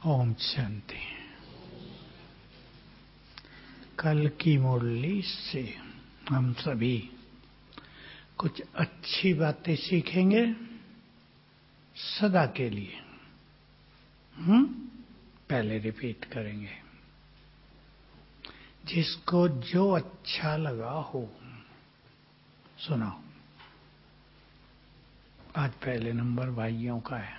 ओम शांति। कल की मुरली से हम सभी कुछ अच्छी बातें सीखेंगे सदा के लिए। पहले रिपीट करेंगे। जिसको जो अच्छा लगा हो सुनाओ। आज पहले नंबर भाइयों का है।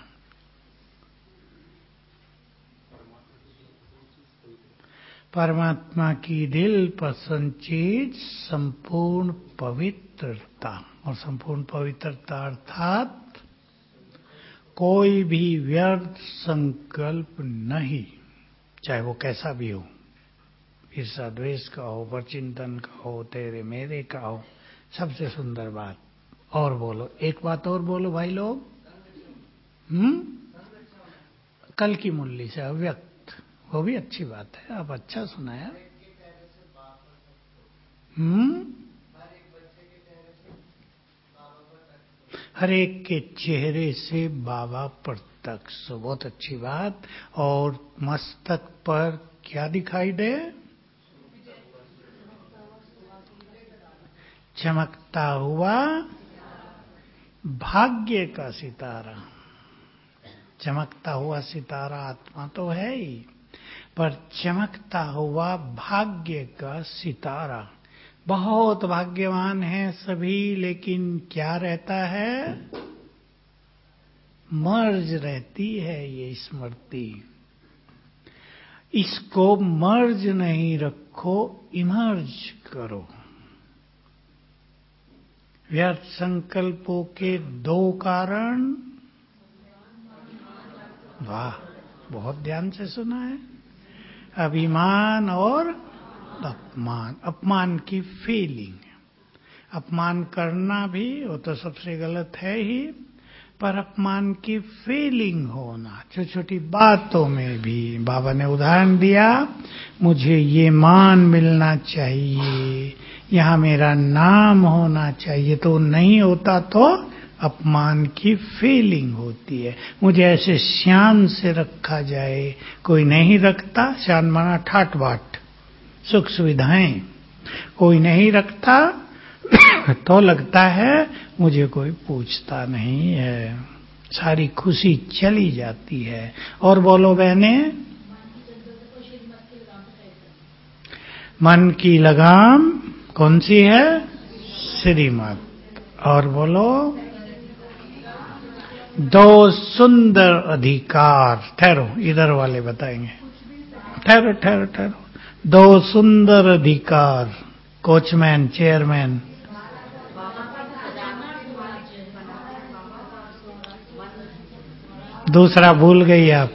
परमात्मा की दिल पसंद चीज संपूर्ण पवित्रता, और संपूर्ण पवित्रता अर्थात कोई भी व्यर्थ संकल्प नहीं, चाहे वो कैसा भी हो, ईर्षा द्वेष का हो, परचिंतन का हो, तेरे मेरे का हो। सबसे सुंदर बात और बोलो, एक बात और बोलो भाई लोग। कल की मुरली से अव्यक्त, वो भी अच्छी बात है। आप अच्छा सुनाया। हर एक के चेहरे से बाबा प्रत्यक्ष, बहुत अच्छी बात। और मस्तक पर क्या दिखाई दे? चमकता हुआ भाग्य का सितारा। चमकता हुआ सितारा आत्मा तो है ही, पर चमकता हुआ भाग्य का सितारा। बहुत भाग्यवान हैं सभी, लेकिन क्या रहता है? मर्ज रहती है ये स्मृति। इसको मर्ज नहीं रखो, इमर्ज करो। व्यर्थ संकल्पों के दो कारण। वाह, बहुत ध्यान से सुना है। अभिमान और अपमान। अपमान की फीलिंग, अपमान करना भी वो तो सबसे गलत है ही, पर अपमान की फीलिंग होना छोटी छोटी बातों में भी। बाबा ने उदाहरण दिया, मुझे ये मान मिलना चाहिए, यहाँ मेरा नाम होना चाहिए, तो नहीं होता तो अपमान की फीलिंग होती है। मुझे ऐसे शान से रखा जाए, कोई नहीं रखता। शान माना ठाट बाट, सुख सुविधाएं। कोई नहीं रखता तो लगता है मुझे कोई पूछता नहीं है, सारी खुशी चली जाती है। और बोलो बहने, मन की लगाम कौन सी है? श्रीमत। और बोलो, दो सुंदर अधिकार। ठहरो, इधर वाले बताएंगे। ठहरो ठहरो ठहरो। दो सुंदर अधिकार। Coachman, chairman. दूसरा भूल गई आप।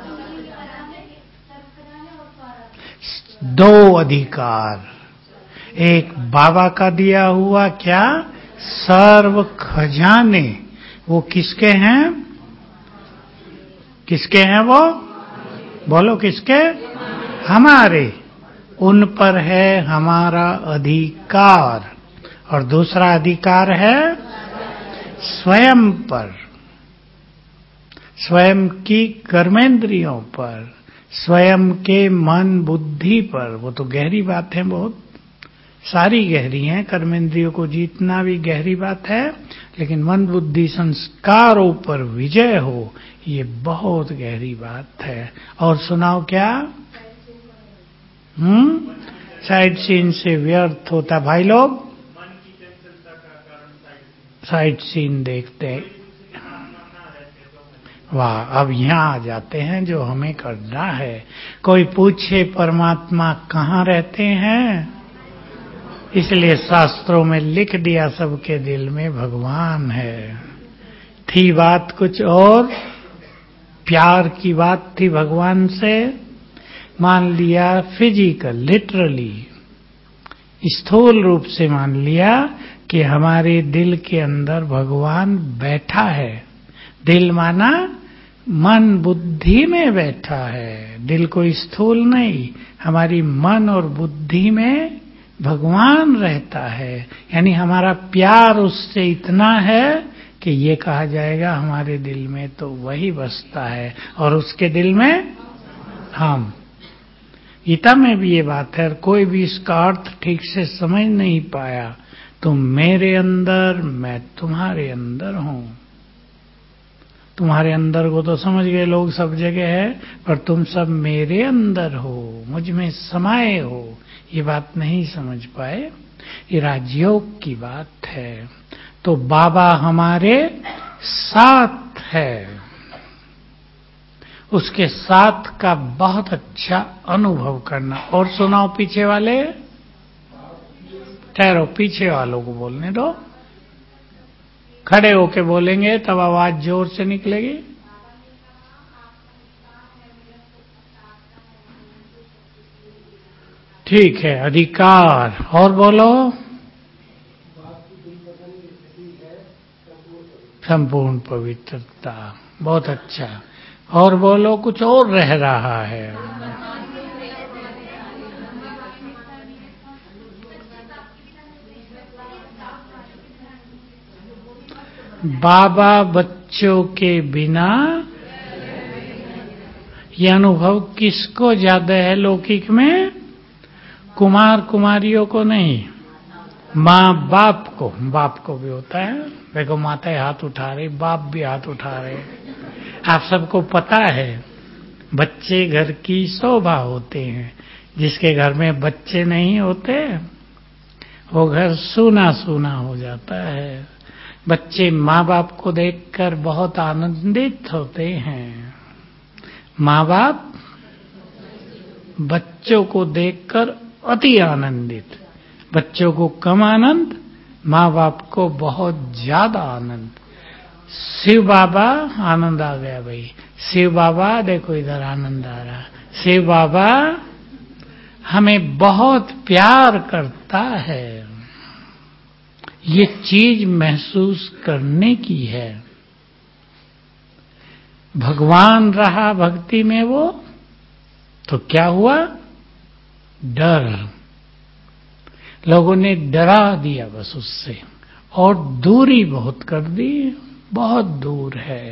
दो अधिकार। एक बाबा का दिया हुआ क्या? सर्व खजाने। वो किसके हैं? किसके हैं वो? बोलो किसके? हमारे। उन पर है हमारा अधिकार। और दूसरा अधिकार है स्वयं पर, स्वयं की कर्मेंद्रियों पर, स्वयं के मन बुद्धि पर। वो तो गहरी बात है, बहुत सारी गहरी हैं। कर्मेंद्रियों को जीतना भी गहरी बात है, लेकिन मन बुद्धि संस्कारों पर विजय हो, ये बहुत गहरी बात है। और सुनाओ क्या? साइड सीन से व्यर्थ होता। भाई लोग साइड सीन देखते हैं। वाह, अब यहाँ आ जाते हैं जो हमें करना है। कोई पूछे परमात्मा कहाँ रहते हैं? इसलिए शास्त्रों में लिख दिया सबके दिल में भगवान है। थी बात कुछ और, प्यार की बात थी भगवान से, मान लिया फिजिकल, लिटरली, स्थूल रूप से मान लिया कि हमारे दिल के अंदर भगवान बैठा है। दिल माना मन बुद्धि में बैठा है। दिल कोई स्थूल नहीं, हमारी मन और बुद्धि में भगवान रहता है। यानी हमारा प्यार उससे इतना है कि ये कहा जाएगा हमारे दिल में तो वही बसता है। और उसके दिल में हाँ, गीता में भी ये बात है, कोई भी इसका अर्थ ठीक से समझ नहीं पाया। तुम मेरे अंदर, मैं तुम्हारे अंदर हूं। तुम्हारे अंदर को तो समझ गए लोग, सब जगह है, पर तुम सब मेरे अंदर हो, मुझ में समाये हो, ये बात नहीं समझ पाए। ये राजयोग की बात है। तो बाबा हमारे साथ है, उसके साथ का बहुत अच्छा अनुभव करना। और सुनाओ पीछे वाले, ठहरो, पीछे वालों को बोलने दो, खड़े होके बोलेंगे तब आवाज जोर से निकलेगी। ठीक है, अधिकार। और बोलो, संपूर्ण पवित्रता। बहुत अच्छा। और बोलो, कुछ और रह रहा है। बाबा बच्चों के बिना, यह अनुभव किसको ज्यादा है लौकिक में? कुमार कुमारियों को नहीं, माँ बाप को। बाप को भी होता है, देखो माताएं हाथ उठा रही, बाप भी हाथ उठा रहे। आप सबको पता है बच्चे घर की शोभा होते हैं। जिसके घर में बच्चे नहीं होते वो घर सूना सूना हो जाता है। बच्चे माँ बाप को देखकर बहुत आनंदित होते हैं। माँ बाप बच्चों को देखकर अति आनंदित। बच्चों को कम आनंद, माँ बाप को बहुत ज्यादा आनंद। शिव बाबा, आनंद आ गया भाई। शिव बाबा देखो इधर आनंद आ रहा। शिव बाबा हमें बहुत प्यार करता है। ये चीज महसूस करने की है। भगवान रहा भक्ति में वो, तो क्या हुआ? डर। लोगों ने डरा दिया बस उससे, और दूरी बहुत कर दी, बहुत दूर है।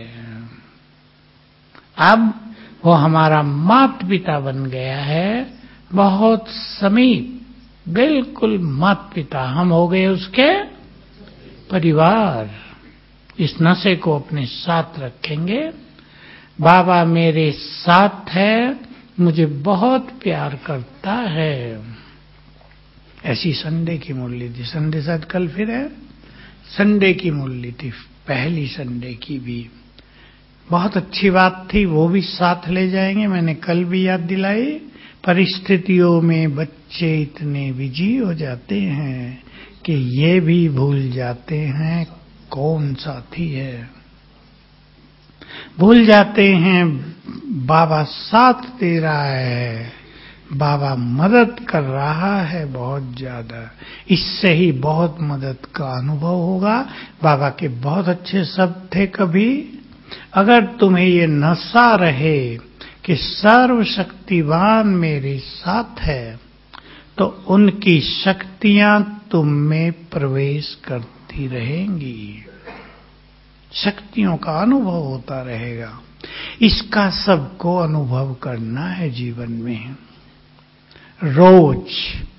अब वो हमारा माता पिता बन गया है, बहुत समीप, बिल्कुल माता पिता। हम हो गए उसके परिवार। इस नशे को अपने साथ रखेंगे। बाबा मेरे साथ है, मुझे बहुत प्यार करता है। ऐसी संडे की मुरली थी। संडे शायद कल फिर है। संडे की मुरली थी, पहली संडे की भी बहुत अच्छी बात थी। वो भी साथ ले जाएंगे, मैंने कल भी याद दिलाई। परिस्थितियों में बच्चे इतने बिजी हो जाते हैं कि ये भी भूल जाते हैं कौन साथी है। भूल जाते हैं बाबा साथ दे रहा है, बाबा मदद कर रहा है बहुत ज्यादा। इससे ही बहुत मदद का अनुभव होगा। बाबा के बहुत अच्छे शब्द थे कभी, अगर तुम्हें ये नशा रहे कि सर्वशक्तिवान मेरे साथ है, तो उनकी शक्तियां तुम में प्रवेश करती रहेंगी। शक्तियों का अनुभव होता रहेगा। इसका सबको अनुभव करना है जीवन में। रोज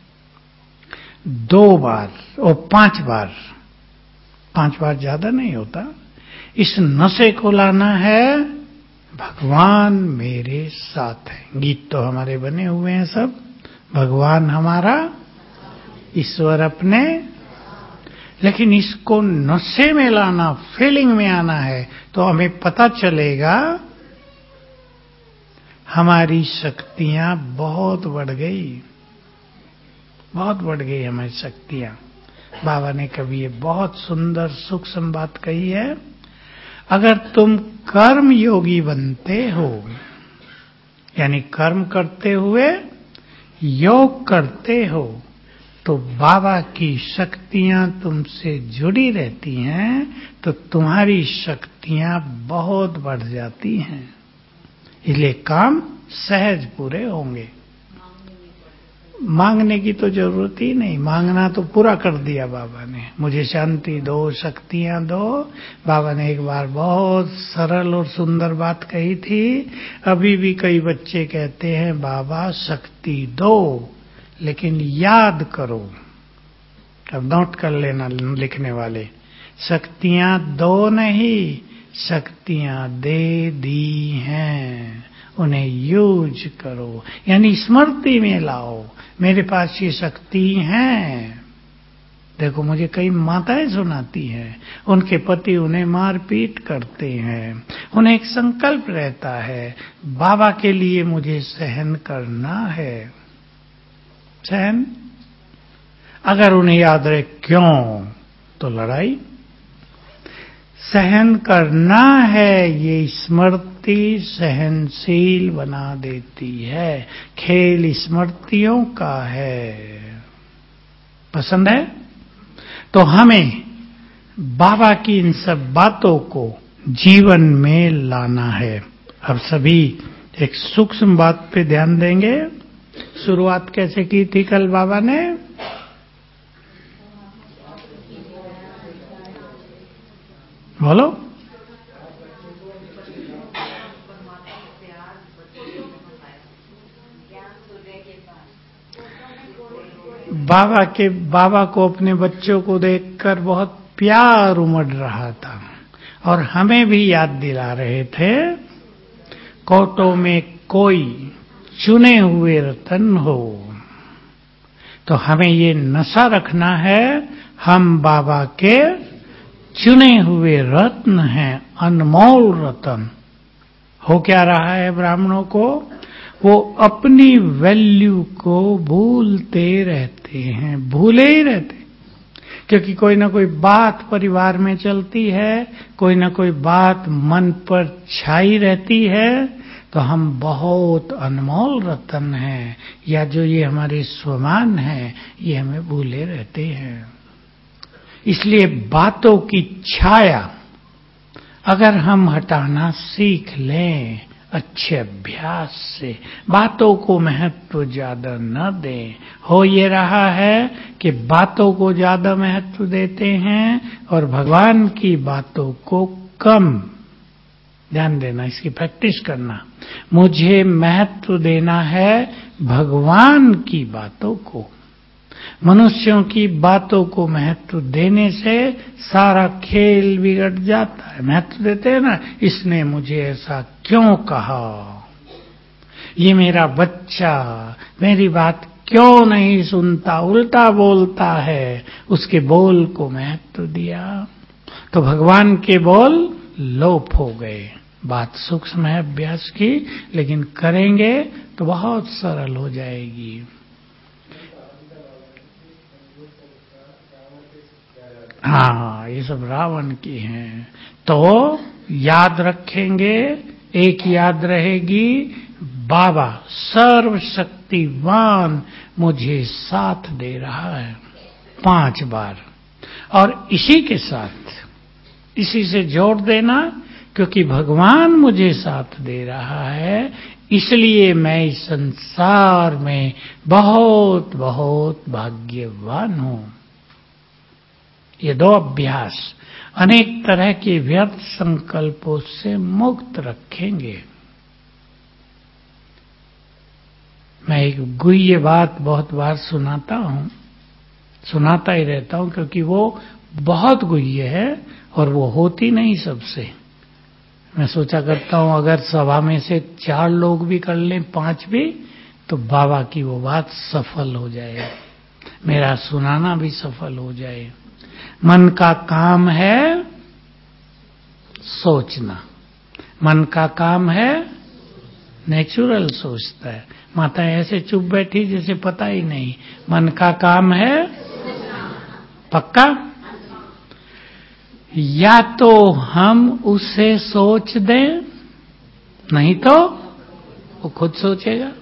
2 बार और 5 बार, 5 बार ज्यादा नहीं होता, इस नशे को लाना है। भगवान मेरे साथ है। गीत तो हमारे बने हुए हैं सब। भगवान हमारा, ईश्वर अपने। लेकिन इसको नशे में लाना, फीलिंग में आना है, तो हमें पता चलेगा हमारी शक्तियां बहुत बढ़ गई, बहुत बढ़ गई हमारी शक्तियां। बाबा ने कभी ये बहुत सुंदर सूक्ष्म बात कही है, अगर तुम कर्म योगी बनते हो, यानी कर्म करते हुए योग करते हो, तो बाबा की शक्तियां तुमसे जुड़ी रहती हैं, तो तुम्हारी शक्तियां बहुत बढ़ जाती हैं। इसलिए काम सहज पूरे होंगे। मांगने की तो जरूरत ही नहीं, मांगना तो पूरा कर दिया बाबा ने। मुझे शांति दो, शक्तियां दो। बाबा ने एक बार बहुत सरल और सुंदर बात कही थी। अभी भी कई बच्चे कहते हैं बाबा शक्ति दो, लेकिन याद करो, अब नोट कर लेना लिखने वाले, शक्तियां दो नहीं, शक्तियां दे दी हैं, उन्हें यूज करो, यानी स्मृति में लाओ, मेरे पास ये शक्ति है। देखो मुझे कई माताएं सुनाती हैं, उनके पति उन्हें मारपीट करते हैं, उन्हें एक संकल्प रहता है बाबा के लिए मुझे सहन करना है। सहन, अगर उन्हें याद रहे क्यों, तो लड़ाई। सहन करना है, ये स्मृति सहनशील बना देती है। खेल स्मृतियों का है। पसंद है? तो हमें बाबा की इन सब बातों को जीवन में लाना है। अब सभी एक सूक्ष्म बात पे ध्यान देंगे। शुरुआत कैसे की थी कल बाबा ने? बोलो। बाबा को अपने बच्चों को देखकर बहुत प्यार उमड़ रहा था, और हमें भी याद दिला रहे थे कोटों में कोई चुने हुए रतन हो। तो हमें ये नशा रखना है, हम बाबा के चुने हुए रत्न हैं, अनमोल रत्न। हो क्या रहा है ब्राह्मणों को? वो अपनी वैल्यू को भूलते रहते हैं, भूले ही रहते, क्योंकि कोई ना कोई बात परिवार में चलती है, कोई ना कोई बात मन पर छाई रहती है, तो हम बहुत अनमोल रत्न हैं, या जो ये हमारे स्वमान हैं, ये हमें भूले रहते हैं। इसलिए बातों की छाया अगर हम हटाना सीख लें अच्छे अभ्यास से, बातों को महत्व ज्यादा न दें। हो ये रहा है कि बातों को ज्यादा महत्व देते हैं और भगवान की बातों को कम। ध्यान देना, इसकी प्रैक्टिस करना। मुझे महत्व देना है भगवान की बातों को। मनुष्यों की बातों को महत्व देने से सारा खेल बिगड़ जाता है। महत्व देते हैं ना, इसने मुझे ऐसा क्यों कहा, ये मेरा बच्चा मेरी बात क्यों नहीं सुनता, उल्टा बोलता है, उसके बोल को महत्व दिया तो भगवान के बोल लोप हो गए। बात सूक्ष्म है अभ्यास की, लेकिन करेंगे तो बहुत सरल हो जाएगी। हाँ, ये सब रावण की हैं। तो याद रखेंगे, एक याद रहेगी, बाबा सर्वशक्तिवान मुझे साथ दे रहा है 5 बार। और इसी के साथ, इसी से जोड़ देना, क्योंकि भगवान मुझे साथ दे रहा है, इसलिए मैं इस संसार में बहुत बहुत भाग्यवान हूं। ये 2 अभ्यास अनेक तरह के व्यर्थ संकल्पों से मुक्त रखेंगे। मैं एक गुह्य बात बहुत बार सुनाता हूं, सुनाता ही रहता हूं, क्योंकि वो बहुत गुह्य है और वो होती नहीं सबसे। मैं सोचा करता हूं अगर सभा में से 4 लोग भी कर लें, 5 भी, तो बाबा की वो बात सफल हो जाए, मेरा सुनाना भी सफल हो जाए। मन का काम है सोचना, मन का काम है नेचुरल सोचता है। माता ऐसे चुप बैठी जैसे पता ही नहीं। मन का काम है पक्का, या तो हम उसे सोच दें, नहीं तो वो खुद सोचेगा।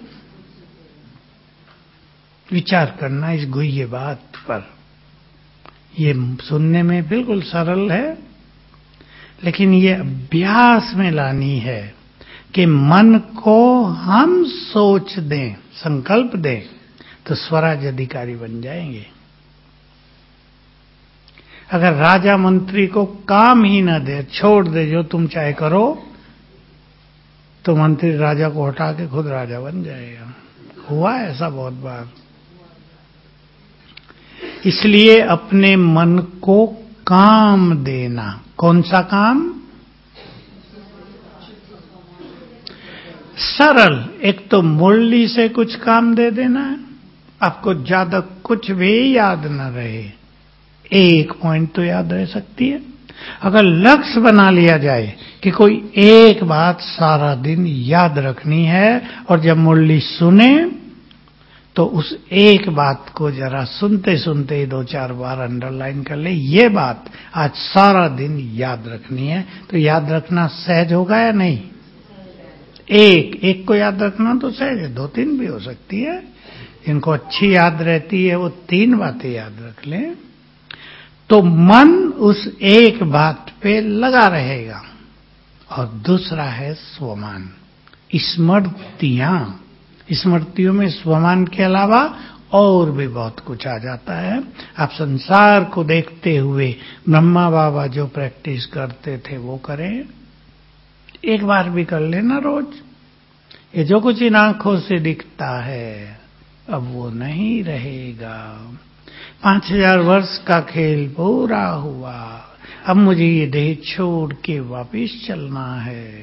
विचार करना इस गुह्य बात पर। ये सुनने में बिल्कुल सरल है, लेकिन ये अभ्यास में लानी है कि मन को हम सोच दें, संकल्प दें, तो स्वराज अधिकारी बन जाएंगे। अगर राजा मंत्री को काम ही न दे, छोड़ दे जो तुम चाहे करो, तो मंत्री राजा को हटा के खुद राजा बन जाएगा। हुआ ऐसा बहुत बार। इसलिए अपने मन को काम देना। कौन सा काम? सरल। एक तो मुरली से कुछ काम दे देना है, आपको ज्यादा कुछ भी याद न रहे, एक पॉइंट तो याद रह सकती है। अगर लक्ष्य बना लिया जाए कि कोई एक बात सारा दिन याद रखनी है, और जब मुरली सुने तो उस एक बात को जरा सुनते सुनते 2-4 बार अंडरलाइन कर ले, ये बात आज सारा दिन याद रखनी है। तो याद रखना सहज होगा या नहीं? एक को याद रखना तो सहज है, 2-3 भी हो सकती है। जिनको अच्छी याद रहती है वो 3 बातें याद रख लें, तो मन उस एक बात पे लगा रहेगा। और दूसरा है स्वमान, स्मृतियां। स्मृतियों में स्वमान के अलावा और भी बहुत कुछ आ जाता है। आप संसार को देखते हुए ब्रह्मा बाबा जो प्रैक्टिस करते थे वो करें, एक बार भी कर लेना रोज। ये जो कुछ इन आंखों से दिखता है अब वो नहीं रहेगा। 5000 वर्ष का खेल पूरा हुआ, अब मुझे ये देह छोड़ के वापिस चलना है।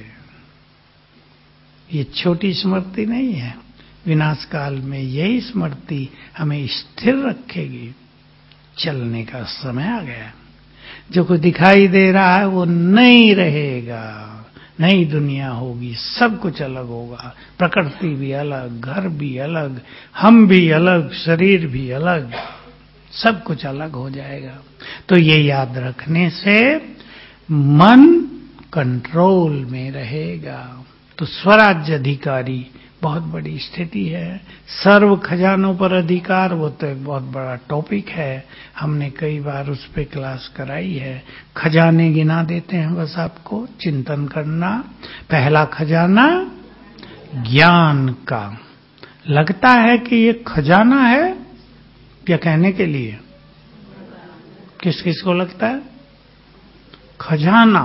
ये छोटी स्मृति नहीं है, विनाश काल में यही स्मृति हमें स्थिर रखेगी। चलने का समय आ गया। जो कुछ दिखाई दे रहा है वो नहीं रहेगा, नई दुनिया होगी, सब कुछ अलग होगा। प्रकृति भी अलग, घर भी अलग, हम भी अलग, शरीर भी अलग, सब कुछ अलग हो जाएगा। तो ये याद रखने से मन कंट्रोल में रहेगा। तो स्वराज्य अधिकारी बहुत बड़ी स्थिति है। सर्व खजानों पर अधिकार, वो तो एक बहुत बड़ा टॉपिक है, हमने कई बार उस पे क्लास कराई है। खजाने गिना देते हैं बस आपको चिंतन करना। पहला खजाना ज्ञान का। लगता है कि ये खजाना है क्या कहने के लिए? किस किस को लगता है खजाना?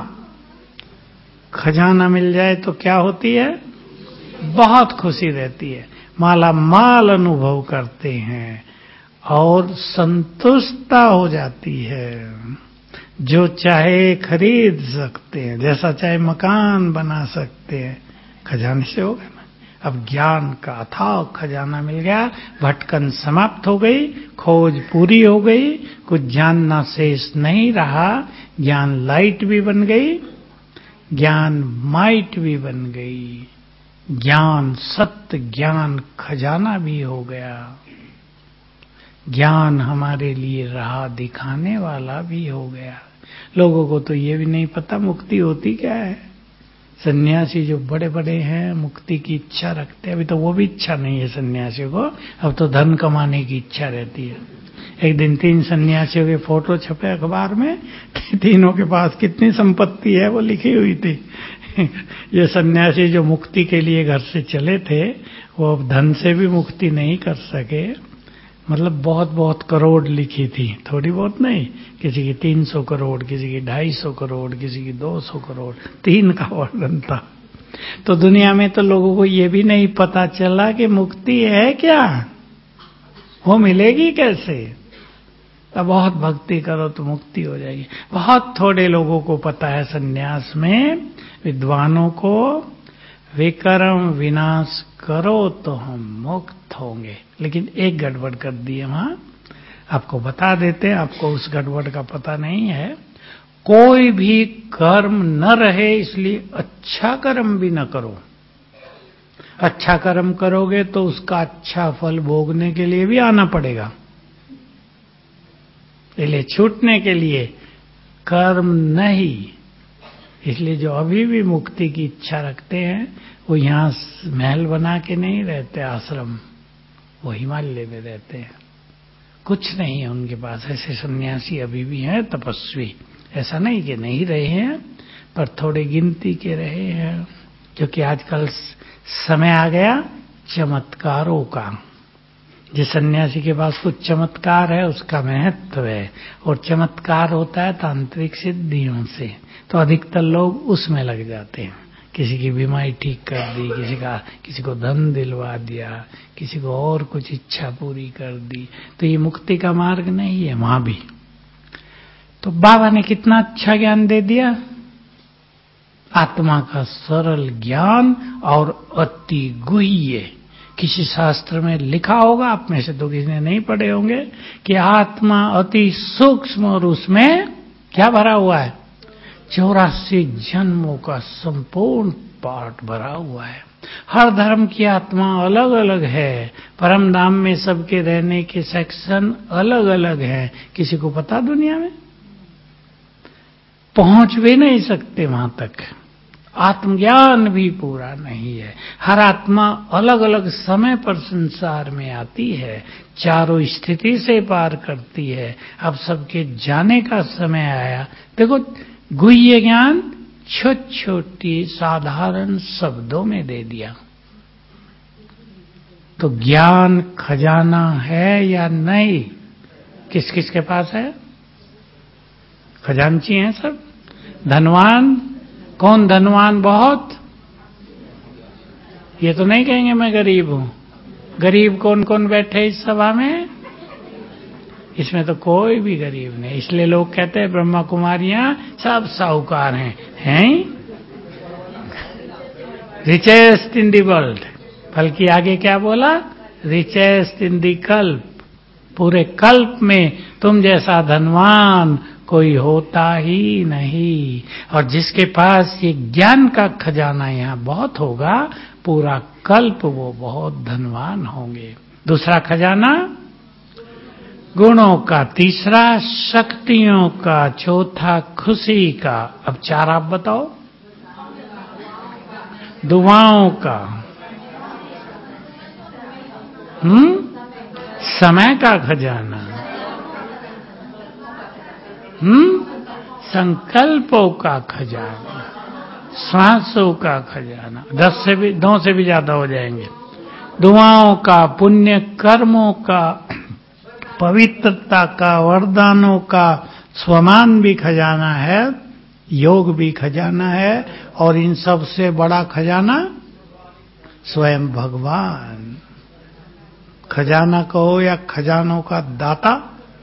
खजाना मिल जाए तो क्या होती है? बहुत खुशी रहती है, माला माल अनुभव करते हैं और संतुष्टता हो जाती है। जो चाहे खरीद सकते हैं, जैसा चाहे मकान बना सकते हैं, खजाने से होगा ना। अब ज्ञान का अथाह खजाना मिल गया, भटकन समाप्त हो गई, खोज पूरी हो गई, कुछ जानना शेष नहीं रहा। ज्ञान लाइट भी बन गई, ज्ञान माइट भी बन गई, ज्ञान सत्य ज्ञान खजाना भी हो गया। ज्ञान हमारे लिए राह दिखाने वाला भी हो गया। लोगों को तो ये भी नहीं पता मुक्ति होती क्या है। सन्यासी जो बड़े बड़े हैं मुक्ति की इच्छा रखते हैं, अभी तो वो भी इच्छा नहीं है सन्यासियों को, अब तो धन कमाने की इच्छा रहती है। एक दिन 3 सन्यासियों के फोटो छपे अखबार में, तीनों के पास कितनी संपत्ति है वो लिखी हुई थी। ये सन्यासी जो मुक्ति के लिए घर से चले थे वो अब धन से भी मुक्ति नहीं कर सके, मतलब बहुत बहुत करोड़ लिखी थी, थोड़ी बहुत नहीं। किसी की 300 करोड़, किसी की 250 करोड़, किसी की 200 करोड़, 3 का वर्णन था। तो दुनिया में तो लोगों को ये भी नहीं पता चला कि मुक्ति है क्या, वो मिलेगी कैसे। तो बहुत भक्ति करो तो मुक्ति हो जाएगी। बहुत थोड़े लोगों को पता है सन्यास में, विद्वानों को, विकर्म विनाश करो तो हम मुक्त होंगे। लेकिन एक गड़बड़ कर दी है वहां, आपको बता देते हैं, आपको उस गड़बड़ का पता नहीं है। कोई भी कर्म न रहे इसलिए अच्छा कर्म भी न करो। अच्छा कर्म करोगे तो उसका अच्छा फल भोगने के लिए भी आना पड़ेगा। इसलिए छूटने के लिए कर्म नहीं। इसलिए जो अभी भी मुक्ति की इच्छा रखते हैं वो यहाँ महल बना के नहीं रहते आश्रम, वो हिमालय में रहते हैं, कुछ नहीं है उनके पास। ऐसे सन्यासी अभी भी हैं, तपस्वी, ऐसा नहीं कि नहीं रहे हैं, पर थोड़े गिनती के रहे हैं। क्योंकि आजकल समय आ गया चमत्कारों का। जिस सन्यासी के पास कुछ चमत्कार है उसका महत्व है, और चमत्कार होता है तांत्रिक सिद्धियों से, तो अधिकतर लोग उसमें लग जाते हैं। किसी की बीमारी ठीक कर दी, किसी को धन दिलवा दिया, किसी को और कुछ इच्छा पूरी कर दी, तो ये मुक्ति का मार्ग नहीं है वहां भी। तो बाबा ने कितना अच्छा ज्ञान दे दिया, आत्मा का सरल ज्ञान और अति गुह्य। किसी शास्त्र में लिखा होगा, आप में से तो किसी ने नहीं पढ़े होंगे, कि आत्मा अति सूक्ष्म और उसमें क्या भरा हुआ है, 84 जन्मों का संपूर्ण पाठ भरा हुआ है। हर धर्म की आत्मा अलग अलग है, परम धाम में सबके रहने के सेक्शन अलग अलग हैं। किसी को पता दुनिया में पहुंच भी नहीं सकते वहां तक, आत्मज्ञान भी पूरा नहीं है। हर आत्मा अलग अलग समय पर संसार में आती है, चारों स्थिति से पार करती है। अब सबके जाने का समय आया। देखो, गुह्य ज्ञान छोटी साधारण शब्दों में दे दिया। तो ज्ञान खजाना है या नहीं? किस किस के पास है? खजांची हैं सब। धनवान कौन? धनवान बहुत? ये तो नहीं कहेंगे मैं गरीब हूं। गरीब कौन कौन बैठे इस सभा में? इसमें तो कोई भी गरीब नहीं। इसलिए लोग कहते हैं ब्रह्मा कुमारियां सब साहूकार हैं रिचेस्ट इन दी वर्ल्ड। बल्कि आगे क्या बोला? रिचेस्ट इन दी कल्प। पूरे कल्प में तुम जैसा धनवान कोई होता ही नहीं। और जिसके पास ये ज्ञान का खजाना यहाँ बहुत होगा, पूरा कल्प वो बहुत धनवान होंगे। दूसरा खजाना गुणों का, तीसरा शक्तियों का, चौथा खुशी का। अब चार आप बताओ। दुआओं का, समय का खजाना, संकल्पों का खजाना, श्वासों का खजाना। 2 से भी ज्यादा हो जाएंगे। दुआओं का, पुण्य कर्मों का, पवित्रता का, वरदानों का, स्वमान भी खजाना है, योग भी खजाना है, और इन सब से बड़ा खजाना स्वयं भगवान। खजाना कहो या खजानों का दाता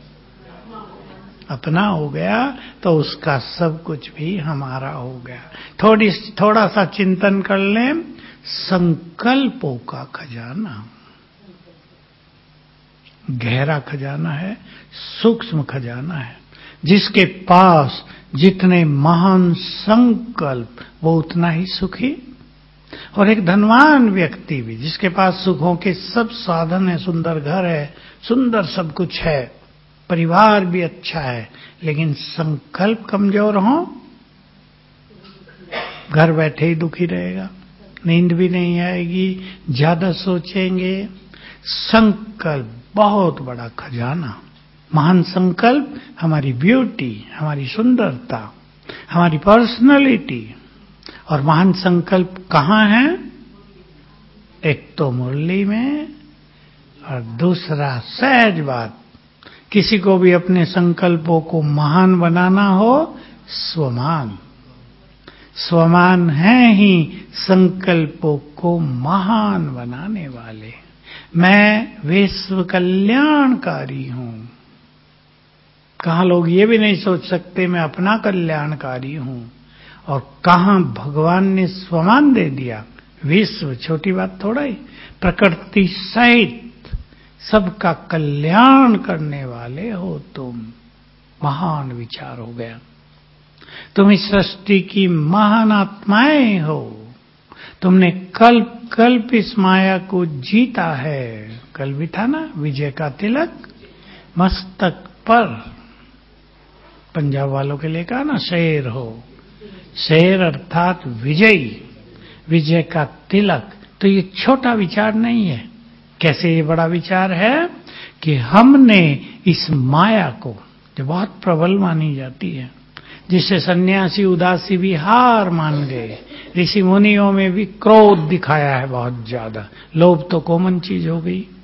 अपना हो गया, तो उसका सब कुछ भी हमारा हो गया। थोड़ा सा चिंतन कर लें। संकल्पों का खजाना गहरा खजाना है, सूक्ष्म खजाना है। जिसके पास जितने महान संकल्प, वो उतना ही सुखी। और एक धनवान व्यक्ति भी, जिसके पास सुखों के सब साधन है, सुंदर घर है, सुंदर सब कुछ है, परिवार भी अच्छा है, लेकिन संकल्प कमजोर हो, घर बैठे ही दुखी रहेगा, नींद भी नहीं आएगी, ज्यादा सोचेंगे। संकल्प बहुत बड़ा खजाना। महान संकल्प हमारी ब्यूटी, हमारी सुंदरता, हमारी पर्सनालिटी। और महान संकल्प कहाँ है? एक तो मुरली में, और दूसरा सहज बात। किसी को भी अपने संकल्पों को महान बनाना हो, स्वमान। स्वमान है ही संकल्पों को महान बनाने वाले। मैं विश्व कल्याणकारी हूं। कहां लोग ये भी नहीं सोच सकते मैं अपना कल्याणकारी हूं, और कहां भगवान ने स्वमान दे दिया। विश्व छोटी बात थोड़ा ही, प्रकृति सहित सबका कल्याण करने वाले हो तुम। महान विचार हो गया। तुम इस सृष्टि की महान आत्माएं हो। तुमने कल्प कल्प इस माया को जीता है। कल भी था ना, विजय का तिलक मस्तक पर। पंजाब वालों के लिए कहा ना, शेर हो। शेर अर्थात विजयी, विजय का तिलक। तो ये छोटा विचार नहीं है। कैसे ये बड़ा विचार है कि हमने इस माया को, जो बहुत प्रबल मानी जाती है, जिससे सन्यासी उदासी भी हार मान गए, ऋषि मुनियों में भी क्रोध दिखाया है बहुत ज्यादा। लोभ तो कॉमन चीज हो गई।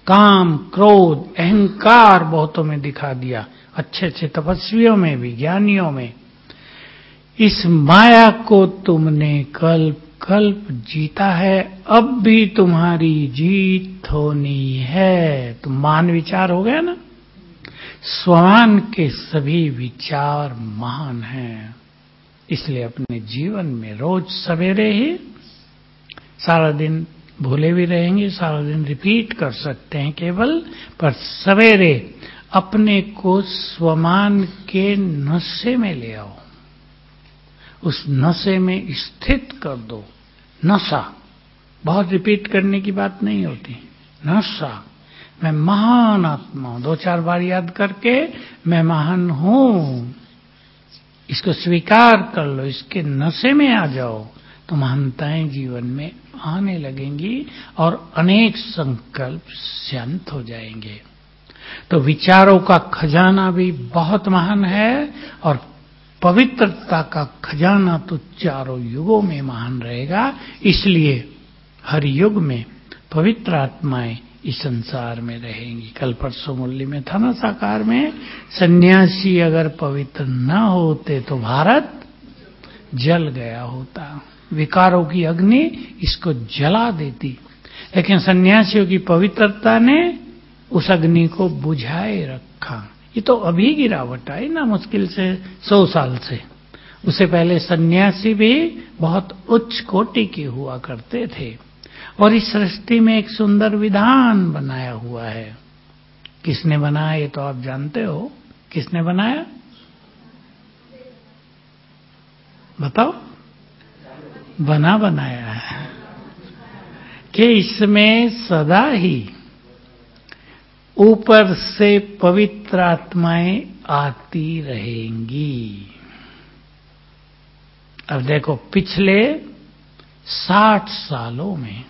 काम, क्रोध, अहंकार बहुतों में दिखा दिया, अच्छे अच्छे तपस्वियों में भी, ज्ञानियों में। इस माया को तुमने कल्प कल्प जीता है, अब भी तुम्हारी जीत होनी है। तो मान विचार हो गया ना। स्वमान के सभी विचार महान हैं, इसलिए अपने जीवन में रोज सवेरे ही, सारा दिन भूले भी रहेंगे, सारा दिन रिपीट कर सकते हैं केवल, पर सवेरे अपने को स्वमान के नशे में ले आओ, उस नशे में स्थित कर दो। नशा बहुत रिपीट करने की बात नहीं होती। नशा, मैं महान आत्मा हूं, 2-4 बार याद करके मैं महान हूं, इसको स्वीकार कर लो, इसके नशे में आ जाओ, तो महानताएं जीवन में आने लगेंगी और अनेक संकल्प शांत हो जाएंगे। तो विचारों का खजाना भी बहुत महान है, और पवित्रता का खजाना तो चारों युगों में महान रहेगा। इसलिए हर युग में पवित्र आत्माएं इस संसार में रहेंगी। कल परसों मुरली में था ना साकार में, सन्यासी अगर पवित्र न होते तो भारत जल गया होता। विकारों की अग्नि इसको जला देती, लेकिन सन्यासियों की पवित्रता ने उस अग्नि को बुझाए रखा। ये तो अभी गिरावट आई ना, मुश्किल से 100 साल से। उससे पहले सन्यासी भी बहुत उच्च कोटि के हुआ करते थे। और इस सृष्टि में एक सुंदर विधान बनाया हुआ है। किसने बनाया ये तो आप जानते हो। किसने बनाया बताओ। बनाया है कि इसमें सदा ही ऊपर से पवित्र आत्माएं आती रहेंगी। अब देखो, पिछले 60 सालों में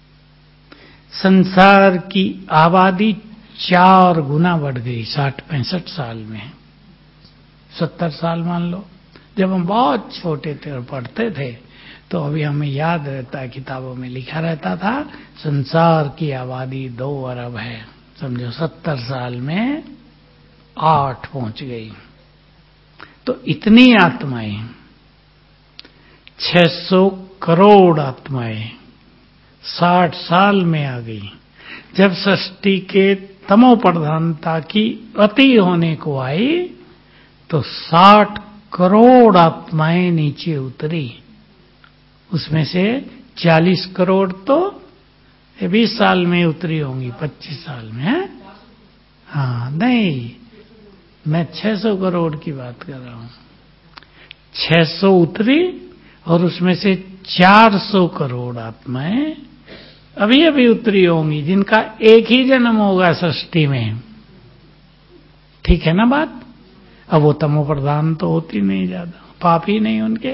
संसार की आबादी 4 गुना बढ़ गई। 60-65 साल में, 70 साल मान लो। जब हम बहुत छोटे थे और पढ़ते थे तो अभी हमें याद रहता है, किताबों में लिखा रहता था संसार की आबादी 2 अरब है। समझो 70 साल में 8 पहुंच गई। तो इतनी आत्माएं, 600 करोड़ आत्माएं 60 साल में आ गई। जब सृष्टि के तमो प्रधानता की अति होने को आई तो 60 करोड़ आत्माएं नीचे उतरी। उसमें से 40 करोड़ तो 20 साल में उतरी होंगी, 25 साल में है? हाँ, नहीं, मैं 600 करोड़ की बात कर रहा हूं। 600 उतरी और उसमें से 400 करोड़ आत्माएं अभी अभी उतरी होंगी, जिनका एक ही जन्म होगा सृष्टि में। ठीक है ना बात। अब वो तमो प्रधान तो होती नहीं, ज्यादा पाप ही नहीं उनके,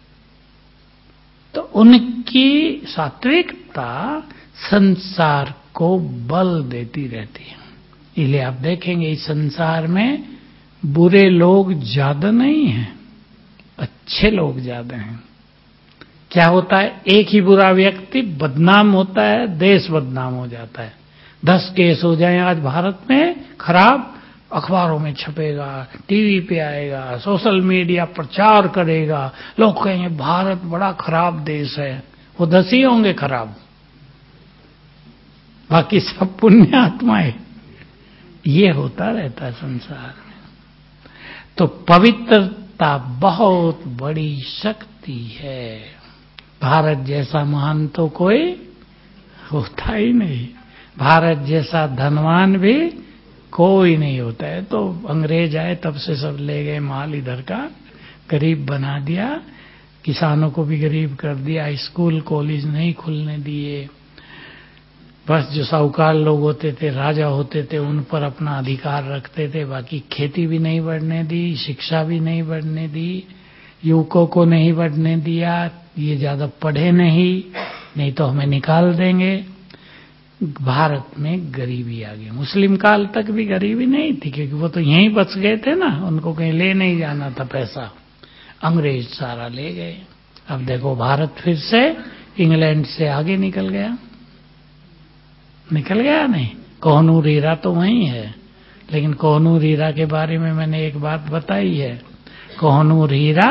तो उनकी सात्विकता संसार को बल देती रहती है। इसलिए आप देखेंगे इस संसार में बुरे लोग ज्यादा नहीं हैं, अच्छे लोग ज्यादा हैं। क्या होता है, एक ही बुरा व्यक्ति बदनाम होता है, देश बदनाम हो जाता है। 10 केस हो जाए आज भारत में खराब, अखबारों में छपेगा, टीवी पे आएगा, सोशल मीडिया प्रचार करेगा, लोग कहेंगे भारत बड़ा खराब देश है। वो 10 ही होंगे खराब, बाकी सब पुण्य आत्माएं। ये होता रहता है संसार में। तो पवित्रता बहुत बड़ी शक्ति है। भारत जैसा महान तो कोई होता ही नहीं, भारत जैसा धनवान भी कोई नहीं होता है। तो अंग्रेज आए तब से सब ले गए माल इधर का, गरीब बना दिया, किसानों को भी गरीब कर दिया, स्कूल कॉलेज नहीं खुलने दिए। बस जो साहूकार लोग होते थे, राजा होते थे, उन पर अपना अधिकार रखते थे, बाकी खेती भी नहीं बढ़ने दी, शिक्षा भी नहीं बढ़ने दी, युवकों को नहीं बढ़ने दिया। ये ज्यादा पढ़े नहीं तो हमें निकाल देंगे। भारत में गरीबी आ गई। मुस्लिम काल तक भी गरीबी नहीं थी, क्योंकि वो तो यहीं बच गए थे ना, उनको कहीं ले नहीं जाना था पैसा, अंग्रेज सारा ले गए। अब देखो भारत फिर से इंग्लैंड से आगे निकल गया नहीं? कोहनूर हीरा तो वही है, लेकिन कोहनूर हीरा के बारे में मैंने एक बात बताई है। कोहनूर हीरा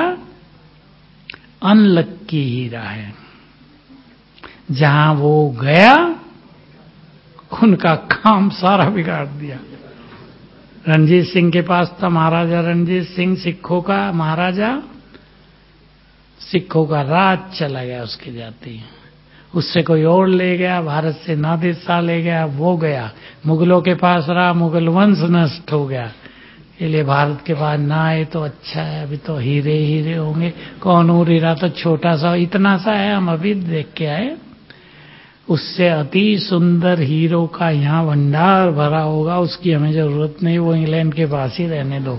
अनलक्की हीरा है। जहां वो गया उनका काम सारा बिगाड़ दिया। रणजीत सिंह के पास था, महाराजा रणजीत सिंह, सिखों का महाराजा, सिखों का राज चला गया उसके जाते ही। उससे कोई और ले गया, भारत से नादिर शाह ले गया, वो गया, मुगलों के पास रहा, मुगल वंश नष्ट हो गया। इसलिए भारत के पास ना आए तो अच्छा है, अभी तो हीरे हीरे होंगे। कोहनूर हीरा तो छोटा सा, इतना सा है, हम अभी देख के आए। उससे अति सुंदर हीरो का यहाँ भंडार भरा होगा, उसकी हमें जरूरत नहीं, वो इंग्लैंड के पास ही रहने दो।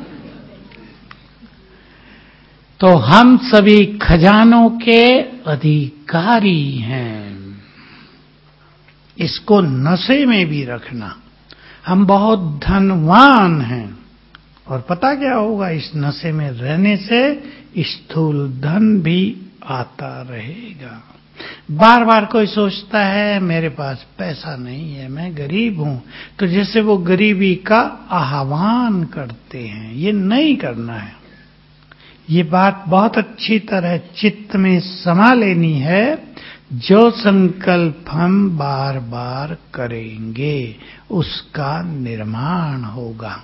तो हम सभी खजानों के अधिकारी हैं। इसको नशे में भी रखना। हम बहुत धनवान हैं, और पता क्या होगा, इस नशे में रहने से स्थूल धन भी आता रहेगा। बार बार कोई सोचता है मेरे पास पैसा नहीं है, मैं गरीब हूं, तो जैसे वो गरीबी का आह्वान करते हैं, ये नहीं करना है। ये बात बहुत अच्छी तरह चित्त में समा लेनी है। जो संकल्प हम बार बार करेंगे उसका निर्माण होगा।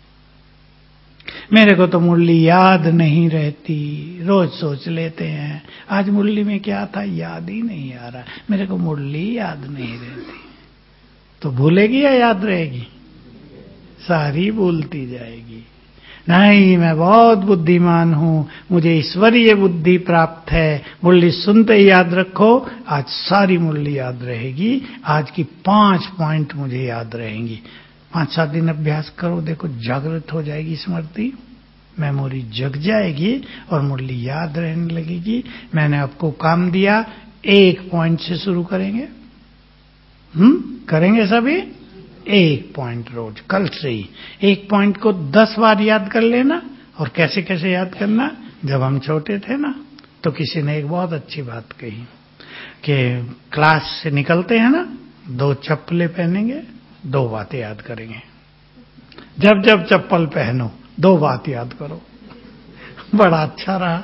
मेरे को तो मुरली याद नहीं रहती, रोज सोच लेते हैं आज मुरली में क्या था, याद ही नहीं आ रहा, मेरे को मुरली याद नहीं रहती। तो भूलेगी या याद रहेगी? सारी भूलती जाएगी। नहीं, मैं बहुत बुद्धिमान हूं, मुझे ईश्वरीय बुद्धि प्राप्त है, मुरली सुनते ही याद रखो, आज सारी मुरली याद रहेगी, आज की 5 पॉइंट मुझे याद रहेंगी। 5-7 दिन अभ्यास करो, देखो जागृत हो जाएगी स्मृति, मेमोरी जग जाएगी और मुरली याद रहने लगेगी। मैंने आपको काम दिया, 1 पॉइंट से शुरू करेंगे। करेंगे सभी 1 पॉइंट रोज, कल से ही 1 पॉइंट को 10 बार याद कर लेना। और कैसे कैसे याद करना, जब हम छोटे थे ना, तो किसी ने एक बहुत अच्छी बात कही कि क्लास से निकलते हैं ना, 2 चप्पलें पहनेंगे, 2 बातें याद करेंगे। जब जब चप्पल पहनो 2 बात याद करो। बड़ा अच्छा रहा।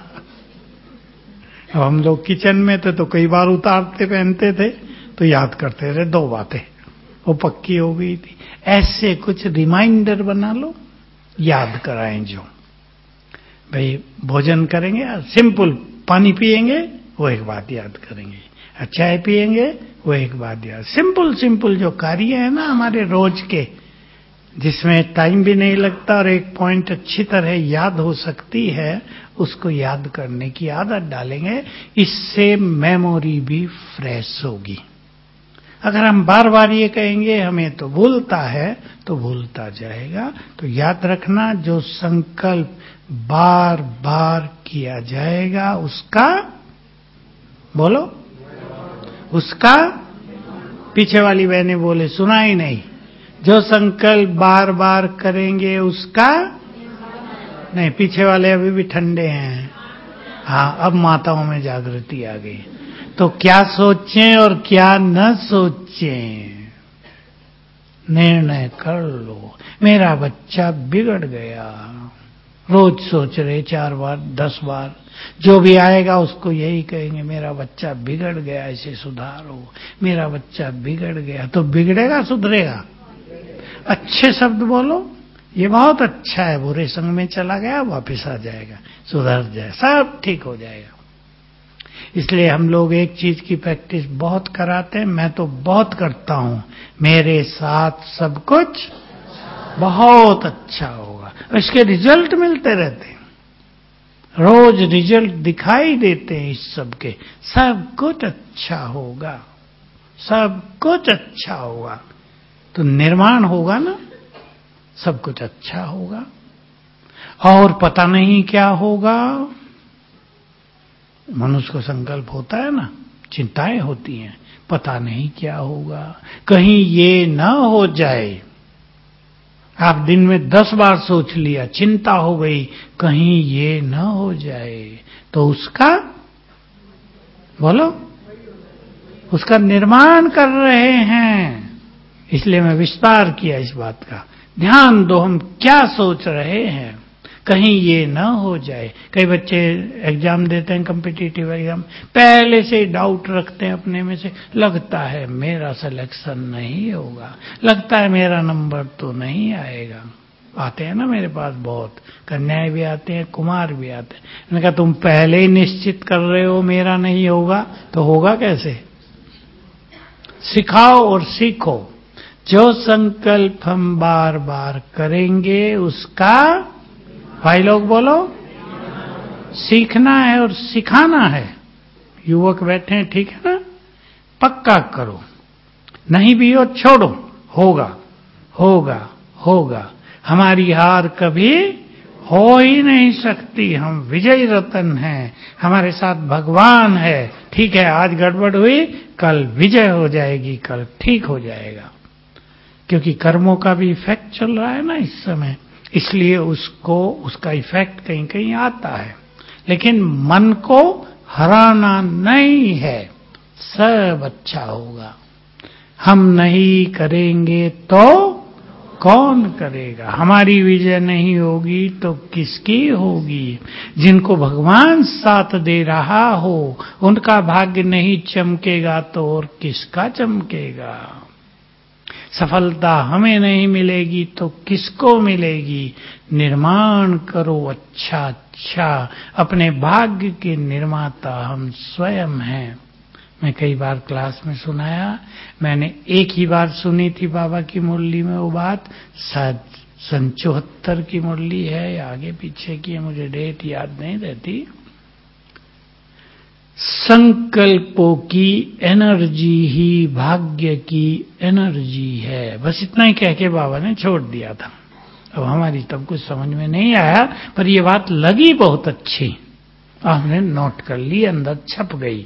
अब हम लोग किचन में थे तो कई बार उतारते पहनते थे, तो याद करते थे 2 बातें, वो पक्की हो गई थी। ऐसे कुछ रिमाइंडर बना लो, याद कराएं। जो भाई भोजन करेंगे, सिंपल पानी पिएंगे, वो एक बात याद करेंगे, चाय पिएंगे, वो एक बात याद। सिंपल सिंपल जो कार्य है ना हमारे रोज के, जिसमें टाइम भी नहीं लगता और 1 पॉइंट अच्छी तरह याद हो सकती है, उसको याद करने की आदत डालेंगे। इससे मेमोरी भी फ्रेश होगी। अगर हम बार बार ये कहेंगे हमें तो भूलता है, तो भूलता जाएगा। तो याद रखना, जो संकल्प बार बार किया जाएगा उसका, बोलो, उसका, पीछे वाली बहनें बोले सुना ही नहीं, जो संकल्प बार बार करेंगे उसका नहीं। पीछे वाले अभी भी ठंडे हैं। हाँ, अब माताओं में जागृति आ गई। तो क्या सोचें और क्या न सोचें, निर्णय कर लो। मेरा बच्चा बिगड़ गया, रोज सोच रहे 4 बार 10 बार, जो भी आएगा उसको यही कहेंगे मेरा बच्चा बिगड़ गया, इसे सुधारो, मेरा बच्चा बिगड़ गया। तो बिगड़ेगा सुधरेगा? अच्छे शब्द बोलो, ये बहुत अच्छा है, बुरे संग में चला गया, वापस आ जाएगा, सुधर जाए, सब ठीक हो जाएगा। इसलिए हम लोग एक चीज की प्रैक्टिस बहुत कराते हैं, मैं तो बहुत करता हूं, मेरे साथ सब कुछ बहुत अच्छा होगा। इसके रिजल्ट मिलते रहते हैं, रोज रिजल्ट दिखाई देते हैं इस सब के। सब कुछ अच्छा होगा, सब कुछ अच्छा होगा, तो निर्माण होगा ना, सब कुछ अच्छा होगा। और पता नहीं क्या होगा, मनुष्य को संकल्प होता है ना, चिंताएं होती हैं, पता नहीं क्या होगा, कहीं ये न हो जाए। आप दिन में 10 बार सोच लिया, चिंता हो गई, कहीं ये न हो जाए, तो उसका, बोलो, उसका निर्माण कर रहे हैं। इसलिए मैं विस्तार किया इस बात का। ध्यान दो हम क्या सोच रहे हैं, कहीं ये ना हो जाए। कई बच्चे एग्जाम देते हैं, कॉम्पिटिटिव एग्जाम, पहले से डाउट रखते हैं अपने में से, लगता है मेरा सिलेक्शन नहीं होगा, लगता है मेरा नंबर तो नहीं आएगा। आते हैं ना मेरे पास बहुत, कन्याएं भी आते हैं, कुमार भी आते हैं। मैंने कहा तुम पहले ही निश्चित कर रहे हो मेरा नहीं होगा, तो होगा कैसे? सिखाओ और सीखो। जो संकल्प हम बार बार करेंगे उसका, भाई लोग बोलो, सीखना है और सिखाना है। युवक बैठे हैं, ठीक है ना, पक्का करो, नहीं भी हो छोड़ो, होगा होगा होगा। हमारी हार कभी हो ही नहीं सकती, हम विजयी रतन हैं, हमारे साथ भगवान है। ठीक है, आज गड़बड़ हुई, कल विजय हो जाएगी, कल ठीक हो जाएगा। क्योंकि कर्मों का भी इफेक्ट चल रहा है ना इस समय, इसलिए उसका इफेक्ट कहीं कहीं आता है। लेकिन मन को हराना नहीं है, सब अच्छा होगा। हम नहीं करेंगे तो कौन करेगा? हमारी विजय नहीं होगी तो किसकी होगी? जिनको भगवान साथ दे रहा हो उनका भाग्य नहीं चमकेगा तो और किसका चमकेगा? सफलता हमें नहीं मिलेगी तो किसको मिलेगी? निर्माण करो अच्छा अच्छा, अपने भाग्य के निर्माता हम स्वयं हैं। मैं कई बार क्लास में सुनाया, मैंने एक ही बार सुनी थी बाबा की मुरली में वो बात, शायद सन 74 की मुरली है या आगे पीछे की है, मुझे डेट याद नहीं रहती। संकल्पों की एनर्जी ही भाग्य की एनर्जी है, बस इतना ही कह के बाबा ने छोड़ दिया था। अब हमारी तब कुछ समझ में नहीं आया, पर ये बात लगी बहुत अच्छी, हमने नोट कर ली, अंदर छप गई।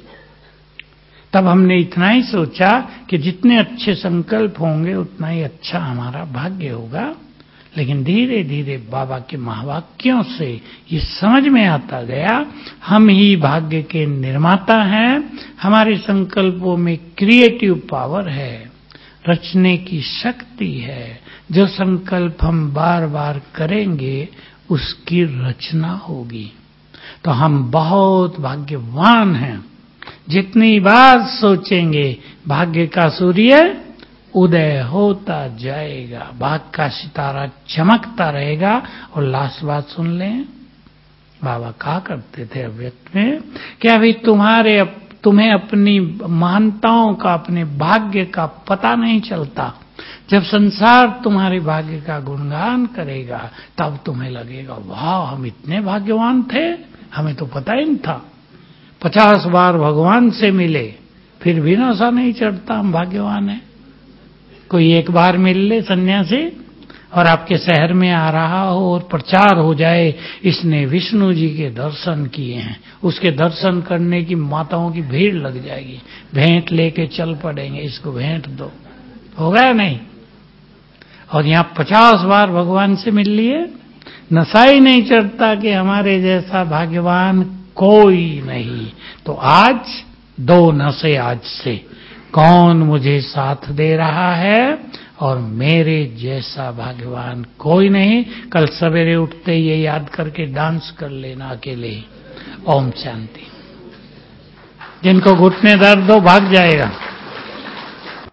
तब हमने इतना ही सोचा कि जितने अच्छे संकल्प होंगे उतना ही अच्छा हमारा भाग्य होगा। लेकिन धीरे धीरे बाबा के महावाक्यों से ये समझ में आता गया, हम ही भाग्य के निर्माता हैं, हमारे संकल्पों में क्रिएटिव पावर है, रचने की शक्ति है। जो संकल्प हम बार बार करेंगे उसकी रचना होगी। तो हम बहुत भाग्यवान हैं, जितनी बार सोचेंगे भाग्य का सूर्य उदय होता जाएगा, भाग्य का सितारा चमकता रहेगा। और लास्ट बात सुन लें, बाबा कहा करते थे अव्यक्त में कि अभी तुम्हें अपनी महानताओं का, अपने भाग्य का पता नहीं चलता। जब संसार तुम्हारे भाग्य का गुणगान करेगा तब तुम्हें लगेगा वाह हम इतने भाग्यवान थे, हमें तो पता ही नहीं था। 50 बार भगवान से मिले फिर भी नशा नहीं चढ़ता, हम भाग्यवान हैं। कोई एक बार मिल ले सन्यासी और आपके शहर में आ रहा हो और प्रचार हो जाए, इसने विष्णु जी के दर्शन किए हैं, उसके दर्शन करने की माताओं की भीड़ लग जाएगी, भेंट लेके चल पड़ेंगे, इसको भेंट दो, होगा या नहीं? और यहाँ 50 बार भगवान से मिल लिए, नशा ही नहीं चढ़ता कि हमारे जैसा भाग्यवान कोई नहीं। तो आज दो नशे आज से, कौन मुझे साथ दे रहा है और मेरे जैसा भाग्यवान कोई नहीं। कल सवेरे उठते ये याद करके डांस कर लेना अकेले ही। ओम शांति। जिनको घुटने दर्द हो भाग जाएगा।